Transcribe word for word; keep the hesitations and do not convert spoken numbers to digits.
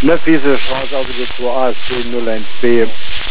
neuf Straße, also die zwei A S C null eins B.